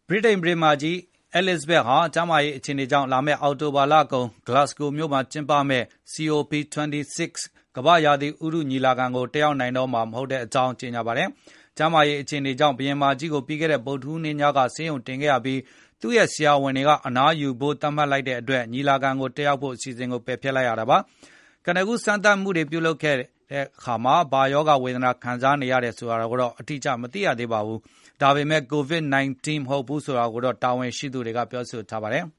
ဗြိတိန်ဘုရင်မကြီး Elizabeth ဟာကျန်းမာရေးအခြေအနေကြောင့်လာမယ့်အောက်တိုဘာလကုန် Glasgow မြို့မှာကျင်းပမယ့် COP26 ကမ္ဘာ့ရာသီဥတုညီလာခံကိုတက်ရောက်နိုင်တော့မှာမဟုတ်ကြောင်းကြေညာပါတယ်။ ကျန်းမာရေးအခြေအနေကြောင့်ဘုရင်မကြီးကိုပြီးခဲ့တဲ့ဗုဒ္ဓဟူးနေ့ညကဆေးရုံတင်ခဲ့ရပြီးသူ့ရဲ့ဆရာဝန်တွေကအနားယူဖို့သတ်မှတ်လိုက်တဲ့အတွက်ညီလာခံကိုတက်ရောက်ဖို့အစီအစဉ်ကိုပယ်ဖျက်လိုက်ရတာပါ။ ကနဦးစမ်းသပ်မှုတွေပြုလုပ်ခဲ့တဲ့အခါမှာဘာရောဂါဝေဒနာခံစားနေရတယ်ဆိုတာကိုတော့အတိအကျမသိရသေးပါဘူး။ ဒါပေမဲ့ COVID-19 မဟုတ်ဘူးဆိုတာကိုတော့တာဝန်ရှိသူတွေကပြောဆိုထားပါတယ်